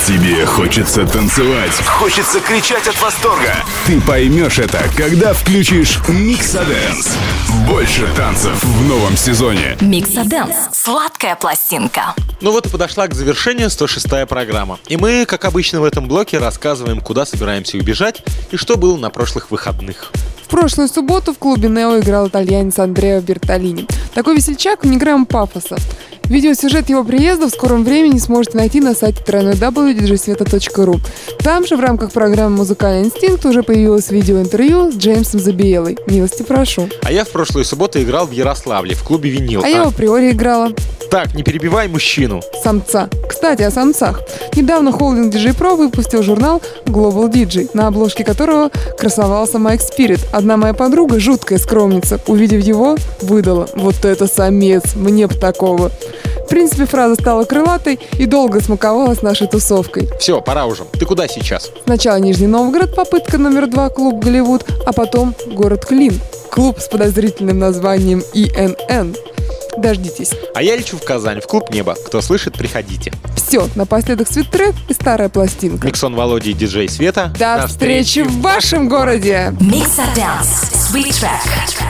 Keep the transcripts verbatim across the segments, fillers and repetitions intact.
Тебе хочется танцевать, хочется кричать от восторга. Ты поймешь это, когда включишь Миксадэнс. Больше танцев в новом сезоне. Миксадэнс. Сладкая пластинка. Ну вот и подошла к завершению сто шестая программа. И мы, как обычно в этом блоке, рассказываем, куда собираемся убежать и что было на прошлых выходных. В прошлую субботу в клубе «Нео» играл итальянец Андреа Бертолини. Такой весельчак, не грамм пафоса. Видеосюжет его приезда в скором времени сможете найти на сайте дабл ю дабл ю дабл ю точка диджей света точка ру. Там же в рамках программы «Музыкальный инстинкт» уже появилось видеоинтервью с Джеймсом Забиелой. Милости прошу. А я в прошлую субботу играл в Ярославле, в клубе «Винил». А, а я в априори играла. Так, не перебивай мужчину. Самца. Кстати, о самцах. Недавно холдинг ди джей Pro выпустил журнал Global ди джей, на обложке которого красовался Майк Спирит. Одна моя подруга, жуткая скромница, увидев его, выдала: «Вот это самец, мне б такого». В принципе, фраза стала крылатой и долго смаковалась нашей тусовкой. Все, пора уже. Ты куда сейчас? Сначала Нижний Новгород, попытка номер два, клуб «Голливуд», а потом город Клин, клуб с подозрительным названием и эн эн. Дождитесь. А я лечу в Казань, в клуб «Небо». Кто слышит, приходите. Все, напоследок свит-трек и старая пластинка. Миксон Володя и диджей Света. До, До встречи в вашем городе! Миксадэнс. Sweet Track.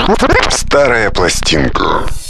Старая пластинка.